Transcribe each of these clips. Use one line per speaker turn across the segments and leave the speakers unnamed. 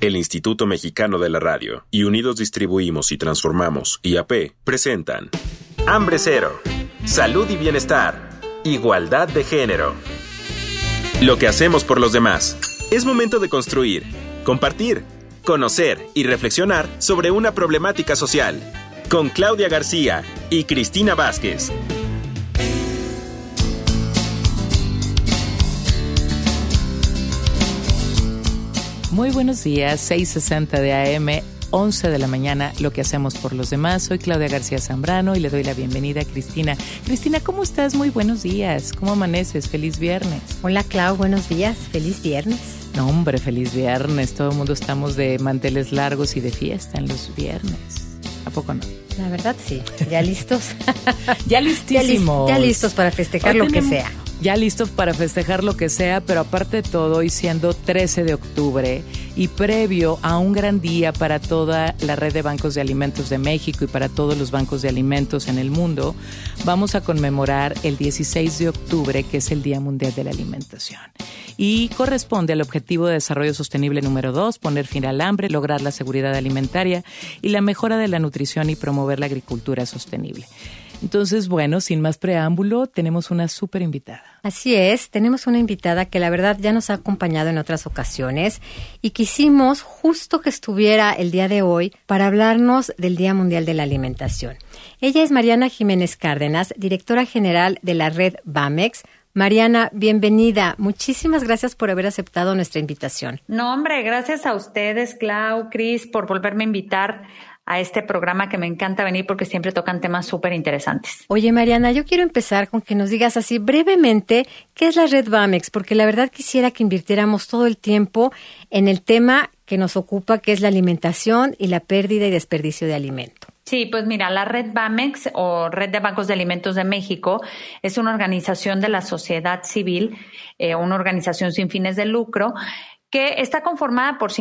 el Instituto Mexicano de la Radio y Unidos Distribuimos y Transformamos, IAP, presentan Hambre Cero, Salud y Bienestar, Igualdad de Género. Lo que hacemos por los demás. Es momento de construir, compartir, conocer y reflexionar sobre una problemática social. Con Claudia García y Cristina Vázquez.
Muy buenos días, 6:60 de AM, 11 de la mañana, lo que hacemos por los demás. Soy Claudia García Zambrano y le doy la bienvenida a Cristina. Cristina, ¿cómo estás? Muy buenos días. ¿Cómo amaneces? Feliz viernes.
Hola, Clau, buenos días. Feliz viernes.
No, hombre, feliz viernes. Todo el mundo estamos de manteles largos y de fiesta en los viernes. ¿A poco no?
La verdad, sí. ¿Ya listos?
Ya listísimos.
Ya listos para festejar lo que sea.
Ya listos para festejar lo que sea, pero aparte de todo, hoy siendo 13 de octubre y previo a un gran día para toda la red de bancos de alimentos de México y para todos los bancos de alimentos en el mundo, vamos a conmemorar el 16 de octubre, que es el Día Mundial de la Alimentación. Y corresponde al Objetivo de Desarrollo Sostenible número 2, poner fin al hambre, lograr la seguridad alimentaria y la mejora de la nutrición y promover la agricultura sostenible. Entonces, bueno, sin más preámbulo, tenemos una súper invitada.
Así es, tenemos una invitada que la verdad ya nos ha acompañado en otras ocasiones y quisimos justo que estuviera el día de hoy para hablarnos del Día Mundial de la Alimentación. Ella es Mariana Jiménez Cárdenas, directora general de la red BAMEX. Mariana, bienvenida. Muchísimas gracias por haber aceptado nuestra invitación.
No, hombre, gracias a ustedes, Clau, Cris, por volverme a invitar a este programa que me encanta venir porque siempre tocan temas súper interesantes.
Oye, Mariana, yo quiero empezar con que nos digas así brevemente qué es la red BAMEX, porque la verdad quisiera que invirtiéramos todo el tiempo en el tema que nos ocupa, que es la alimentación y la pérdida y desperdicio de alimento.
Sí, pues mira, la red BAMEX o Red de Bancos de Alimentos de México es una organización de la sociedad civil, una organización sin fines de lucro, que está conformada por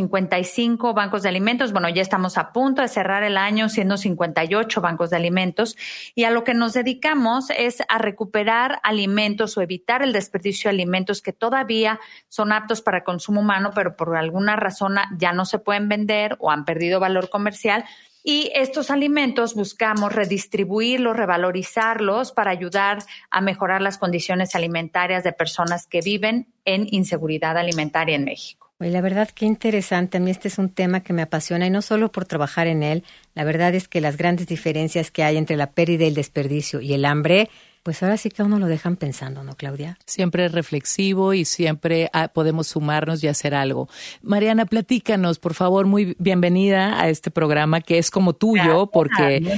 55 bancos de alimentos. Bueno, ya estamos a punto de cerrar el año siendo 58 bancos de alimentos y a lo que nos dedicamos es a recuperar alimentos o evitar el desperdicio de alimentos que todavía son aptos para consumo humano, pero por alguna razón ya no se pueden vender o han perdido valor comercial. Y estos alimentos buscamos redistribuirlos, revalorizarlos para ayudar a mejorar las condiciones alimentarias de personas que viven en inseguridad alimentaria en México.
Oye, la verdad, qué interesante. A mí este es un tema que me apasiona y no solo por trabajar en él. La verdad es que las grandes diferencias que hay entre la pérdida y el desperdicio y el hambre, pues ahora sí que a uno lo dejan pensando, ¿no, Claudia?
Siempre reflexivo y siempre podemos sumarnos y hacer algo. Mariana, platícanos, por favor, muy bienvenida a este programa que es como tuyo, porque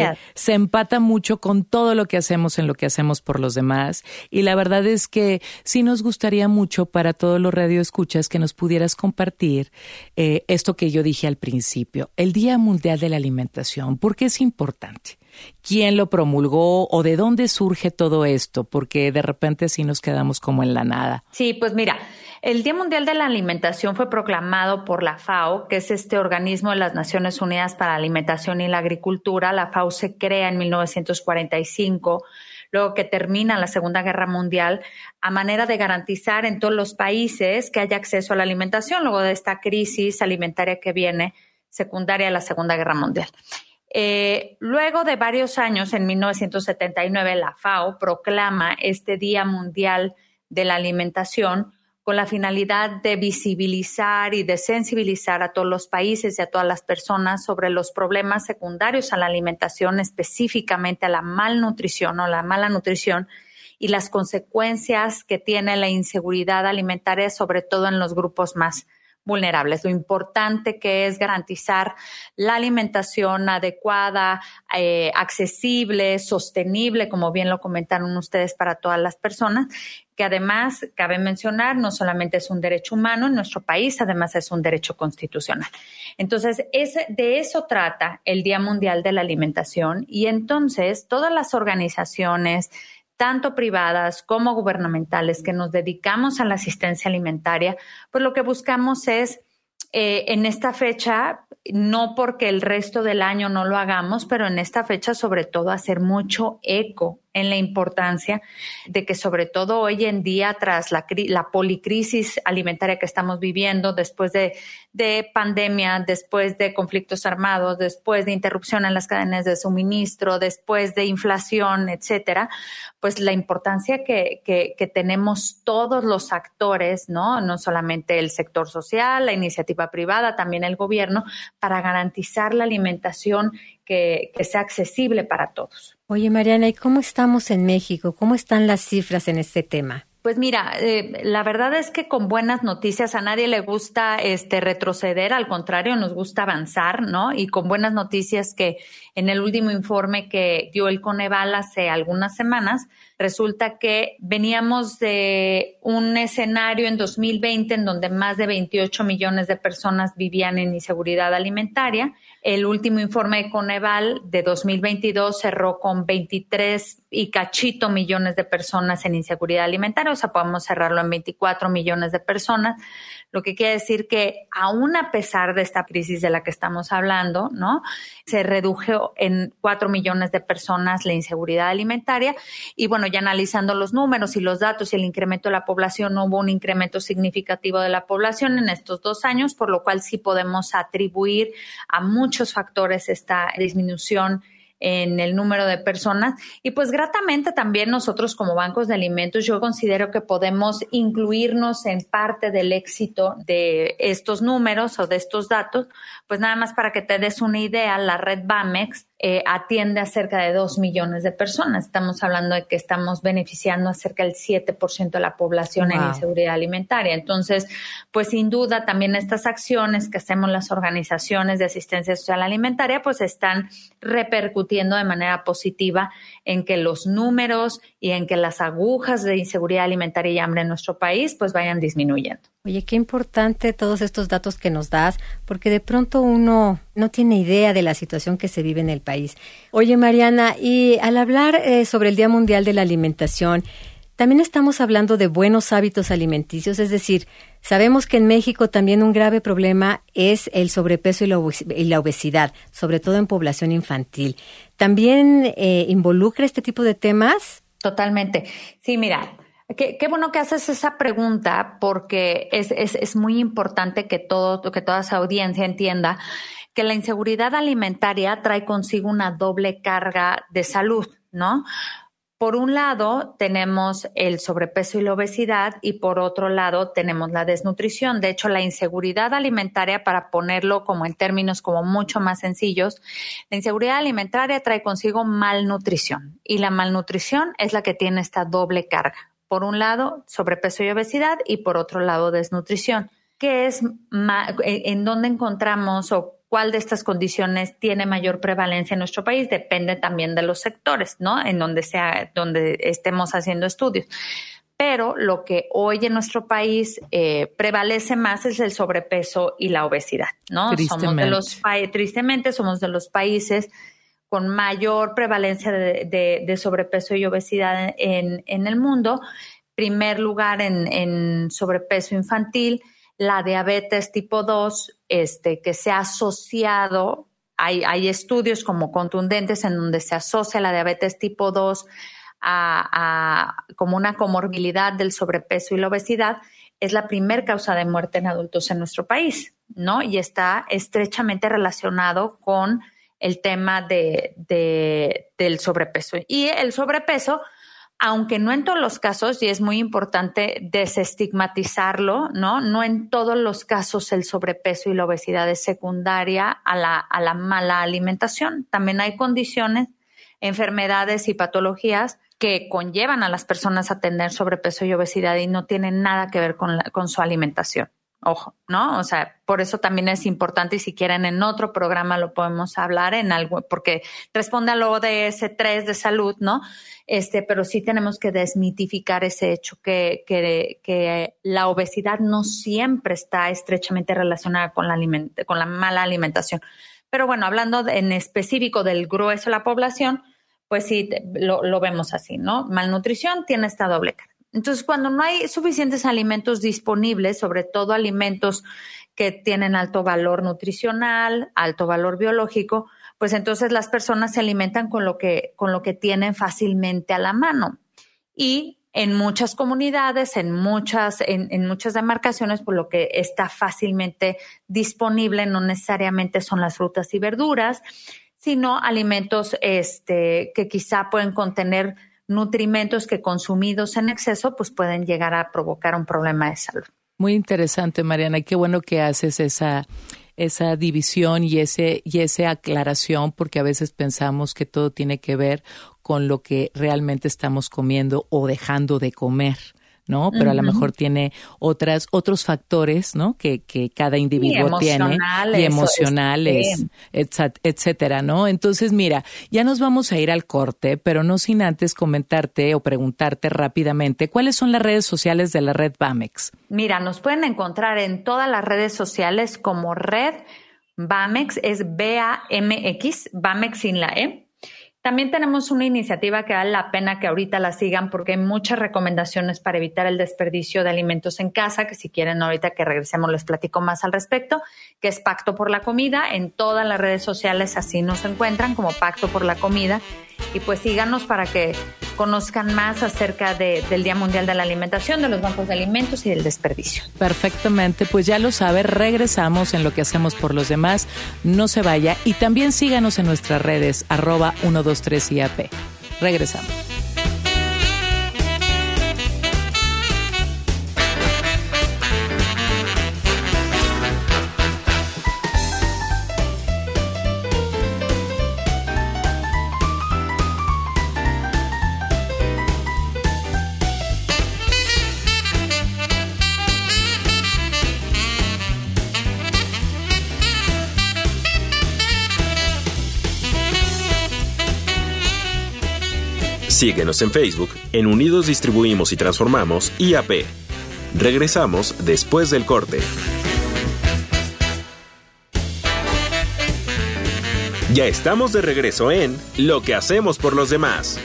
se empata mucho con todo lo que hacemos en lo que hacemos por los demás. Y la verdad es que sí nos gustaría mucho para todos los radioescuchas que nos pudieras compartir esto que yo dije al principio, el Día Mundial de la Alimentación. ¿Por qué es importante? ¿Quién lo promulgó o de dónde surge todo esto? Porque de repente sí nos quedamos como en la nada.
Sí, pues mira, el Día Mundial de la Alimentación fue proclamado por la FAO, que es este organismo de las Naciones Unidas para la Alimentación y la Agricultura. La FAO se crea en 1945, luego que termina la Segunda Guerra Mundial, a manera de garantizar en todos los países que haya acceso a la alimentación, luego de esta crisis alimentaria que viene secundaria a la Segunda Guerra Mundial. Luego de varios años, en 1979, la FAO proclama este Día Mundial de la Alimentación con la finalidad de visibilizar y de sensibilizar a todos los países y a todas las personas sobre los problemas secundarios a la alimentación, específicamente a la malnutrición o la mala nutrición y las consecuencias que tiene la inseguridad alimentaria, sobre todo en los grupos más vulnerables. Lo importante que es garantizar la alimentación adecuada, accesible, sostenible, como bien lo comentaron ustedes, para todas las personas, que además, cabe mencionar, no solamente es un derecho humano en nuestro país, además es un derecho constitucional. Entonces, de eso trata el Día Mundial de la Alimentación y entonces todas las organizaciones, tanto privadas como gubernamentales, que nos dedicamos a la asistencia alimentaria, pues lo que buscamos es en esta fecha, no porque el resto del año no lo hagamos, pero en esta fecha sobre todo hacer mucho eco en la importancia de que sobre todo hoy en día, tras la policrisis alimentaria que estamos viviendo, después de pandemia, después de conflictos armados, después de interrupción en las cadenas de suministro, después de inflación, etcétera, pues la importancia que tenemos todos los actores, no solamente el sector social, la iniciativa privada, también el gobierno, para garantizar la alimentación que sea accesible para todos.
Oye, Mariana, ¿y cómo estamos en México? ¿Cómo están las cifras en este tema?
Pues mira, la verdad es que con buenas noticias a nadie le gusta retroceder, al contrario, nos gusta avanzar, ¿no? Y con buenas noticias que en el último informe que dio el Coneval hace algunas semanas, resulta que veníamos de un escenario en 2020 en donde más de 28 millones de personas vivían en inseguridad alimentaria. El último informe de Coneval de 2022 cerró con 23 y cachito millones de personas en inseguridad alimentaria, o sea, podemos cerrarlo en 24 millones de personas, lo que quiere decir que aún a pesar de esta crisis de la que estamos hablando, ¿no? Se redujo en 4 millones de personas la inseguridad alimentaria y bueno, ya analizando los números y los datos y el incremento de la población, no hubo un incremento significativo de la población en estos 2 años, por lo cual sí podemos atribuir a muchos factores esta disminución en el número de personas. Y pues gratamente también nosotros como bancos de alimentos, yo considero que podemos incluirnos en parte del éxito de estos números o de estos datos. Pues nada más para que te des una idea, la red Bamex atiende a cerca de 2 millones de personas. Estamos hablando de que estamos beneficiando a cerca del 7% de la población en inseguridad alimentaria. Entonces, pues sin duda también estas acciones que hacemos las organizaciones de asistencia social alimentaria, pues están repercutiendo de manera positiva en que los números y en que las agujas de inseguridad alimentaria y hambre en nuestro país pues vayan disminuyendo.
Oye, qué importante todos estos datos que nos das, porque de pronto uno no tiene idea de la situación que se vive en el país. Oye, Mariana, y al hablar sobre el Día Mundial de la Alimentación, también estamos hablando de buenos hábitos alimenticios, es decir, sabemos que en México también un grave problema es el sobrepeso y la obesidad, sobre todo en población infantil. ¿También involucra este tipo de temas?
Totalmente. Sí, mira, qué bueno que haces esa pregunta porque es muy importante que toda esa audiencia entienda que la inseguridad alimentaria trae consigo una doble carga de salud, ¿no? Por un lado, tenemos el sobrepeso y la obesidad y por otro lado tenemos la desnutrición. De hecho, la inseguridad alimentaria, para ponerlo como en términos como mucho más sencillos, la inseguridad alimentaria trae consigo malnutrición y la malnutrición es la que tiene esta doble carga. Por un lado, sobrepeso y obesidad y por otro lado, desnutrición. ¿Qué es en dónde encontramos o cuál de estas condiciones tiene mayor prevalencia en nuestro país? Depende también de los sectores, ¿no? En donde estemos haciendo estudios. Pero lo que hoy en nuestro país prevalece más es el sobrepeso y la obesidad, ¿no? Tristemente somos de los países con mayor prevalencia de sobrepeso y obesidad en el mundo. Primer lugar en sobrepeso infantil, la diabetes tipo 2, que se ha asociado, hay estudios como contundentes en donde se asocia la diabetes tipo 2 como una comorbilidad del sobrepeso y la obesidad, es la primer causa de muerte en adultos en nuestro país, ¿no? Y está estrechamente relacionado con el tema del sobrepeso. Y el sobrepeso, aunque no en todos los casos, y es muy importante desestigmatizarlo, ¿no? No en todos los casos el sobrepeso y la obesidad es secundaria a la mala alimentación. También hay condiciones, enfermedades y patologías que conllevan a las personas a tener sobrepeso y obesidad y no tienen nada que ver con su alimentación. Ojo, ¿no? O sea, por eso también es importante y si quieren en otro programa lo podemos hablar en algo, porque responde a lo ODS3 de salud, ¿no? Pero sí tenemos que desmitificar ese hecho que la obesidad no siempre está estrechamente relacionada con la mala alimentación. Pero bueno, hablando en específico del grueso de la población, pues sí, lo vemos así, ¿no? Malnutrición tiene esta doble carga. Entonces, cuando no hay suficientes alimentos disponibles, sobre todo alimentos que tienen alto valor nutricional, alto valor biológico, pues entonces las personas se alimentan con lo que tienen fácilmente a la mano. Y en muchas comunidades, en muchas demarcaciones, por lo que está fácilmente disponible, no necesariamente son las frutas y verduras, sino alimentos que quizá pueden contener nutrimentos que consumidos en exceso pues pueden llegar a provocar un problema de salud.
Muy interesante, Mariana, y qué bueno que haces esa división y esa aclaración, porque a veces pensamos que todo tiene que ver con lo que realmente estamos comiendo o dejando de comer, ¿no? Pero a lo mejor tiene otros factores, ¿no? Que cada individuo tiene, y emocionales, etcétera, ¿no? Entonces, mira, ya nos vamos a ir al corte, pero no sin antes comentarte o preguntarte rápidamente, ¿cuáles son las redes sociales de la Red Bamex?
Mira, nos pueden encontrar en todas las redes sociales como Red Bamex, es BAMX, Bamex sin la E. También tenemos una iniciativa que vale la pena que ahorita la sigan porque hay muchas recomendaciones para evitar el desperdicio de alimentos en casa, que si quieren ahorita que regresemos les platico más al respecto, que es Pacto por la Comida. En todas las redes sociales así nos encuentran como Pacto por la Comida. Y pues síganos para que conozcan más acerca del Día Mundial de la Alimentación, de los bancos de alimentos y del desperdicio.
Perfectamente, pues ya lo sabe, regresamos en Lo que hacemos por los demás. No se vaya y también síganos en nuestras redes @123IAP. Regresamos.
Síguenos en Facebook, en Unidos Distribuimos y Transformamos, IAP. Regresamos después del corte. Ya estamos de regreso en Lo que hacemos por los demás.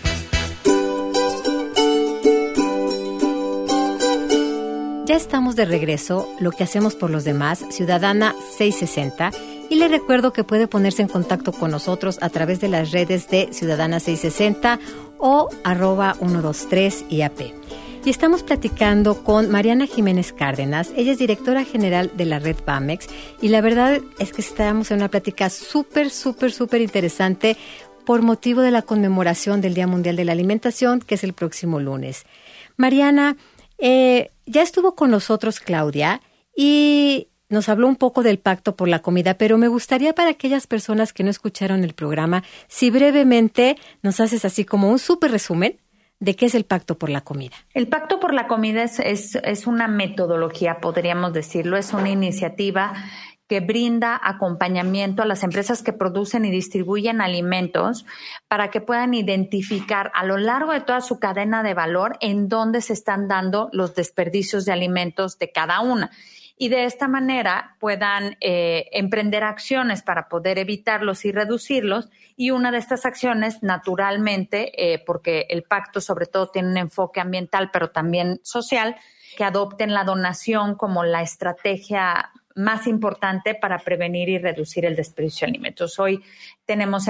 Ya estamos de regreso, Lo que hacemos por los demás, Ciudadana 660, y le recuerdo que puede ponerse en contacto con nosotros a través de las redes de Ciudadana 660 o @123IAP. Y estamos platicando con Mariana Jiménez Cárdenas. Ella es directora general de la Red Bamex y la verdad es que estamos en una plática súper interesante por motivo de la conmemoración del Día Mundial de la Alimentación, que es el próximo lunes. Mariana, ya estuvo con nosotros Claudia y nos habló un poco del Pacto por la Comida, pero me gustaría para aquellas personas que no escucharon el programa, si brevemente nos haces así como un súper resumen de qué es el Pacto por la Comida.
El Pacto por la Comida es una metodología, podríamos decirlo, es una iniciativa que brinda acompañamiento a las empresas que producen y distribuyen alimentos para que puedan identificar a lo largo de toda su cadena de valor en dónde se están dando los desperdicios de alimentos de cada una. Y de esta manera puedan emprender acciones para poder evitarlos y reducirlos. Y una de estas acciones, naturalmente, porque el pacto sobre todo tiene un enfoque ambiental, pero también social, que adopten la donación como la estrategia más importante para prevenir y reducir el desperdicio de alimentos. Hoy tenemos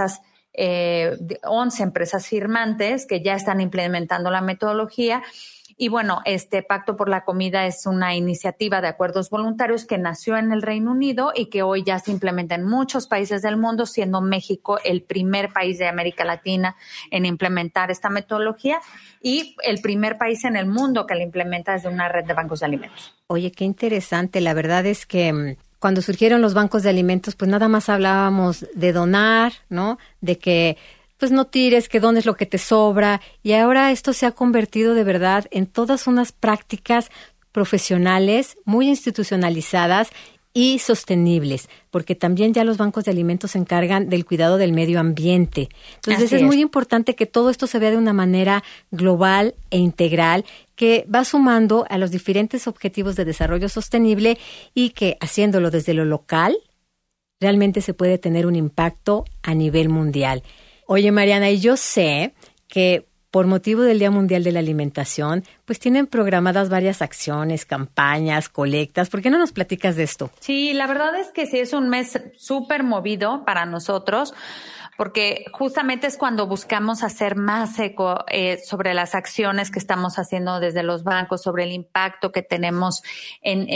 11 empresas firmantes que ya están implementando la metodología. Y bueno, este Pacto por la Comida es una iniciativa de acuerdos voluntarios que nació en el Reino Unido y que hoy ya se implementa en muchos países del mundo, siendo México el primer país de América Latina en implementar esta metodología y el primer país en el mundo que la implementa desde una red de bancos de alimentos.
Oye, qué interesante. La verdad es que cuando surgieron los bancos de alimentos, pues nada más hablábamos de donar, ¿no? De que pues no tires, que dones lo que te sobra. Y ahora esto se ha convertido de verdad en todas unas prácticas profesionales muy institucionalizadas y sostenibles, porque también ya los bancos de alimentos se encargan del cuidado del medio ambiente. Entonces es muy importante que todo esto se vea de una manera global e integral, que va sumando a los diferentes objetivos de desarrollo sostenible y que haciéndolo desde lo local, realmente se puede tener un impacto a nivel mundial. Oye, Mariana, y yo sé que por motivo del Día Mundial de la Alimentación, pues tienen programadas varias acciones, campañas, colectas. ¿Por qué no nos platicas de esto?
Sí, la verdad es que sí es un mes súper movido para nosotros, porque justamente es cuando buscamos hacer más eco sobre las acciones que estamos haciendo desde los bancos, sobre el impacto que tenemos en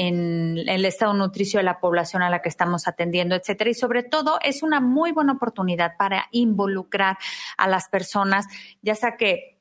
el estado nutricio de la población a la que estamos atendiendo, etcétera. Y sobre todo es una muy buena oportunidad para involucrar a las personas, ya sea que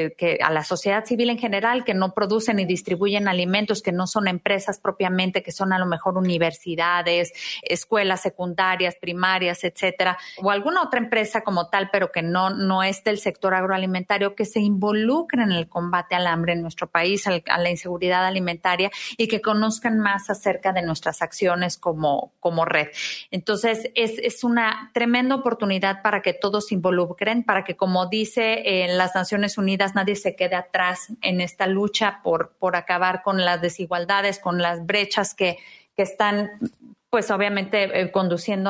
a la sociedad civil en general, que no producen y distribuyen alimentos, que no son empresas propiamente, que son a lo mejor universidades, escuelas secundarias, primarias, etcétera, o alguna otra empresa como tal, pero que no es del sector agroalimentario, que se involucren en el combate al hambre en nuestro país, a la inseguridad alimentaria, y que conozcan más acerca de nuestras acciones como red. Entonces, es una tremenda oportunidad para que todos se involucren, para que, como dice las Naciones Unidas, nadie se quede atrás en esta lucha por acabar con las desigualdades, con las brechas que están, pues obviamente conduciendo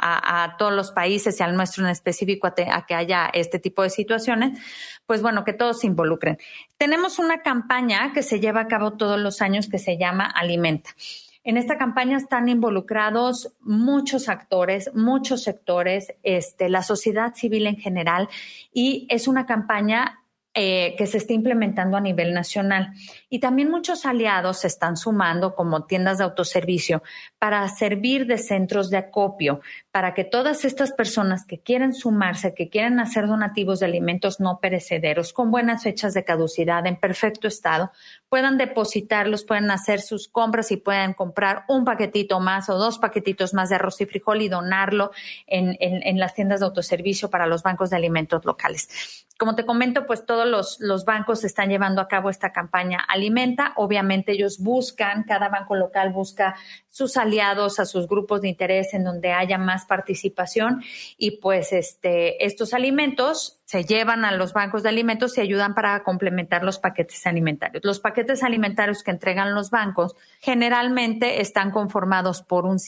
a todos los países y al nuestro en específico a que haya este tipo de situaciones. Pues bueno, que todos se involucren. Tenemos una campaña que se lleva a cabo todos los años que se llama Alimenta. En esta campaña están involucrados muchos actores, muchos sectores, la sociedad civil en general, y es una campaña que se está implementando a nivel nacional. Y también muchos aliados se están sumando, como tiendas de autoservicio, para servir de centros de acopio, para que todas estas personas que quieren sumarse, que quieren hacer donativos de alimentos no perecederos, con buenas fechas de caducidad, en perfecto estado, puedan depositarlos, puedan hacer sus compras y puedan comprar un paquetito más o 2 paquetitos más de arroz y frijol y donarlo en las tiendas de autoservicio para los bancos de alimentos locales. Como te comento, pues todos los bancos están llevando a cabo esta campaña Alimenta. Obviamente ellos cada banco local busca sus aliados, a sus grupos de interés en donde haya más participación, y pues estos alimentos se llevan a los bancos de alimentos y ayudan para complementar los paquetes alimentarios. Los paquetes alimentarios que entregan los bancos generalmente están conformados por un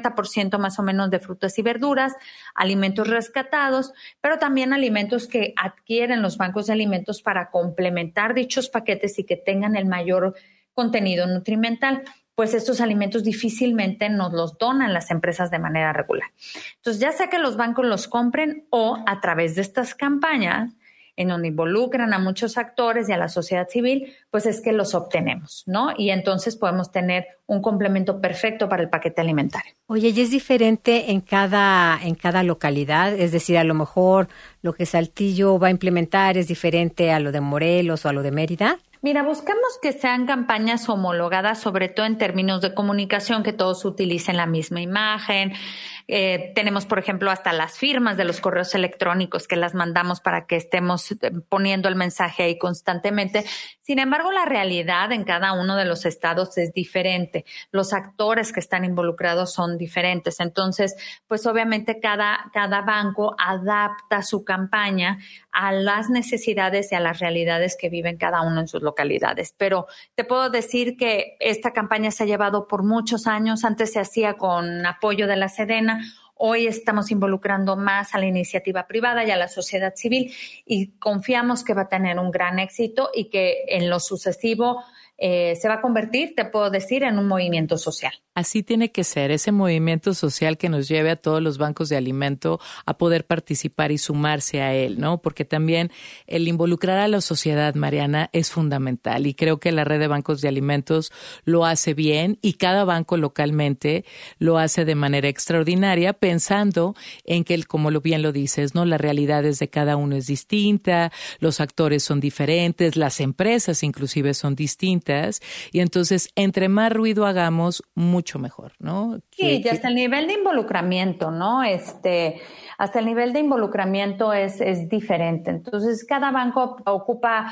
50% más o menos de frutas y verduras, alimentos rescatados, pero también alimentos que adquieren los bancos de alimentos para complementar dichos paquetes y que tengan el mayor contenido nutrimental. Pues estos alimentos difícilmente nos los donan las empresas de manera regular. Entonces, ya sea que los bancos los compren o a través de estas campañas, en donde involucran a muchos actores y a la sociedad civil, pues es que los obtenemos, ¿no? Y entonces podemos tener un complemento perfecto para el paquete alimentario.
Oye, ¿y es diferente en cada localidad? Es decir, a lo mejor lo que Saltillo va a implementar es diferente a lo de Morelos o a lo de Mérida.
Mira, buscamos que sean campañas homologadas, sobre todo en términos de comunicación, que todos utilicen la misma imagen. Tenemos, por ejemplo, hasta las firmas de los correos electrónicos que las mandamos para que estemos poniendo el mensaje ahí constantemente. Sin embargo, la realidad en cada uno de los estados es diferente. Los actores que están involucrados son diferentes. Entonces, pues obviamente cada banco adapta su campaña a las necesidades y a las realidades que viven cada uno en sus localidades. Pero te puedo decir que esta campaña se ha llevado por muchos años. Antes se hacía con apoyo de la Sedena. Hoy estamos involucrando más a la iniciativa privada y a la sociedad civil, y confiamos que va a tener un gran éxito y que en lo sucesivo se va a convertir, te puedo decir, en un movimiento social.
Así tiene que ser, ese movimiento social que nos lleve a todos los bancos de alimento a poder participar y sumarse a él, ¿no? Porque también el involucrar a la sociedad, Mariana, es fundamental, y creo que la red de bancos de alimentos lo hace bien, y cada banco localmente lo hace de manera extraordinaria, pensando en que, como bien lo dices, ¿no? La realidad de cada uno es distinta, los actores son diferentes, las empresas inclusive son distintas, y entonces entre más ruido hagamos, mucho mejor, ¿no?
Sí, y hasta el nivel de involucramiento, ¿no? Hasta el nivel de involucramiento es diferente. Entonces, cada banco ocupa,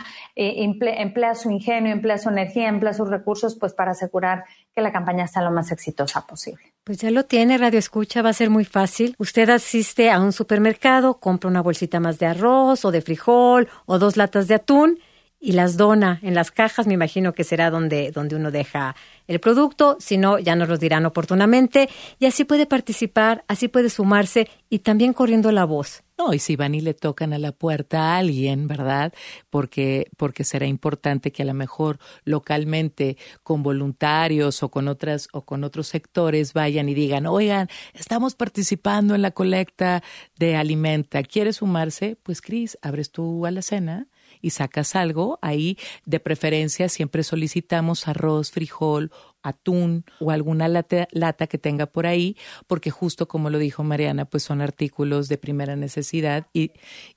emplea su ingenio, emplea su energía, emplea sus recursos, pues para asegurar que la campaña sea lo más exitosa posible.
Pues ya lo tiene, Radio Escucha, va a ser muy fácil. Usted asiste a un supermercado, compra una bolsita más de arroz o de frijol o 2 latas de atún, y las dona en las cajas. Me imagino que será donde uno deja el producto, si no, ya nos lo dirán oportunamente, y así puede participar, así puede sumarse y también corriendo la voz.
No, y si van y le tocan a la puerta a alguien, ¿verdad? Porque será importante que a lo mejor localmente con voluntarios o con otros sectores vayan y digan, oigan, estamos participando en la colecta de Alimenta, ¿quieres sumarse? Pues Cris, abres tu alacena y sacas algo. Ahí, de preferencia, siempre solicitamos arroz, frijol, atún o alguna lata que tenga por ahí, porque justo como lo dijo Mariana, pues son artículos de primera necesidad y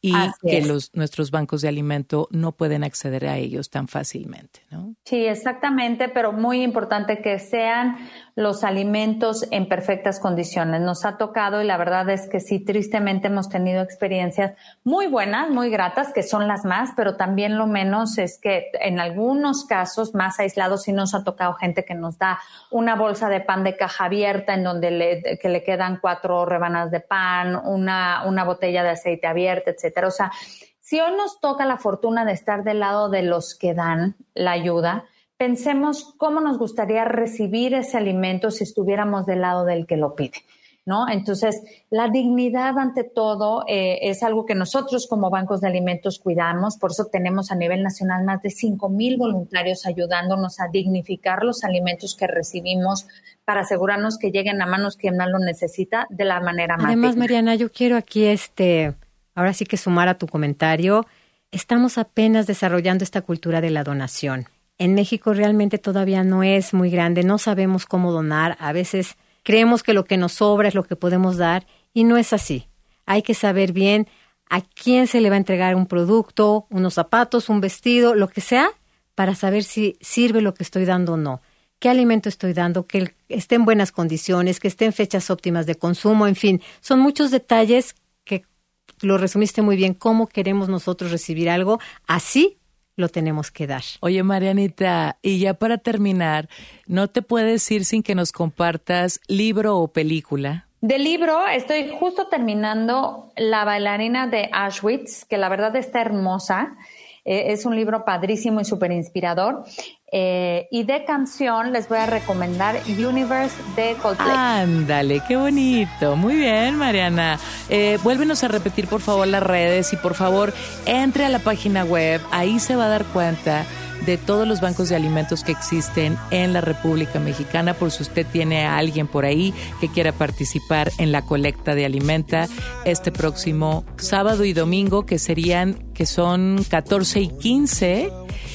que nuestros bancos de alimento no pueden acceder a ellos tan fácilmente, ¿no?
Sí, exactamente, pero muy importante que sean los alimentos en perfectas condiciones. Nos ha tocado y la verdad es que sí, tristemente hemos tenido experiencias muy buenas, muy gratas, que son las más, pero también lo menos es que en algunos casos más aislados sí nos ha tocado gente que nos da una bolsa de pan de caja abierta en donde le quedan 4 rebanadas de pan, una botella de aceite abierta, etcétera. O sea, si hoy nos toca la fortuna de estar del lado de los que dan la ayuda, pensemos cómo nos gustaría recibir ese alimento si estuviéramos del lado del que lo pide, ¿no? Entonces, la dignidad ante todo es algo que nosotros como bancos de alimentos cuidamos. Por eso tenemos a nivel nacional más de 5,000 voluntarios ayudándonos a dignificar los alimentos que recibimos para asegurarnos que lleguen a manos quien más lo necesita de la manera más
Además,
digna.
Mariana, yo quiero aquí ahora sí que sumar a tu comentario. Estamos apenas desarrollando esta cultura de la donación. En México realmente todavía no es muy grande, no sabemos cómo donar, a veces creemos que lo que nos sobra es lo que podemos dar y no es así. Hay que saber bien a quién se le va a entregar un producto, unos zapatos, un vestido, lo que sea, para saber si sirve lo que estoy dando o no. ¿Qué alimento estoy dando? Que esté en buenas condiciones, que esté en fechas óptimas de consumo, en fin. Son muchos detalles que lo resumiste muy bien. ¿Cómo queremos nosotros recibir algo? Así lo tenemos que dar.
Oye, Marianita, y ya para terminar, ¿no te puedes ir sin que nos compartas libro o película?
De libro, estoy justo terminando La bailarina de Auschwitz, que la verdad está hermosa. Es un libro padrísimo y súper inspirador. Y de canción les voy a recomendar Universe de Coldplay.
Ándale, qué bonito. Muy bien, Mariana. Vuélvenos a repetir, por favor, las redes y por favor, entre a la página web. Ahí se va a dar cuenta de todos los bancos de alimentos que existen en la República Mexicana, por si usted tiene a alguien por ahí que quiera participar en la colecta de Alimenta este próximo sábado y domingo, que son 14 y 15,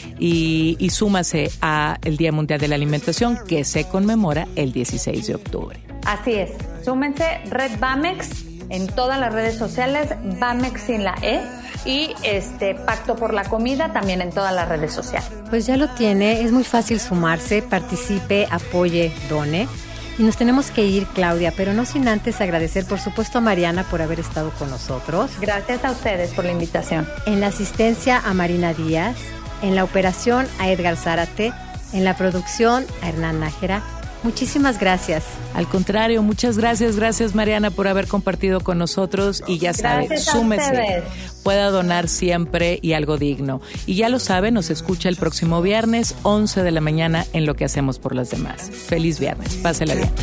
y súmase a el Día Mundial de la Alimentación, que se conmemora el 16 de octubre.
Así es, súmense, Red Bamex en todas las redes sociales, Bamex sin la E, y Pacto por la Comida también en todas las redes sociales.
Pues ya lo tiene, es muy fácil sumarse, participe, apoye, done. Y nos tenemos que ir, Claudia, pero no sin antes agradecer, por supuesto, a Mariana por haber estado con nosotros.
Gracias a ustedes por la invitación.
En la asistencia a Marina Díaz, en la operación a Edgar Zárate, en la producción a Hernán Nájera. Muchísimas gracias.
Al contrario, muchas gracias. Gracias, Mariana, por haber compartido con nosotros. Y ya sabe, súmese. Pueda donar siempre y algo digno. Y ya lo sabe, nos escucha el próximo viernes, 11 de la mañana, en Lo que hacemos por los demás. Feliz viernes. Pásela bien.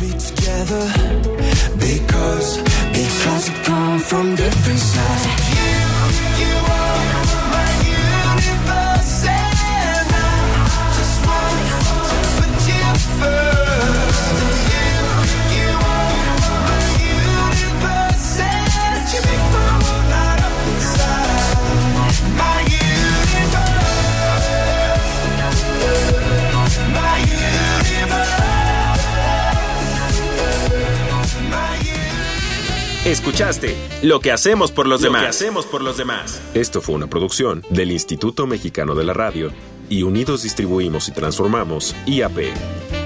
Escuchaste Lo que hacemos por los demás. Esto fue una producción del Instituto Mexicano de la Radio y Unidos Distribuimos y Transformamos, IAP.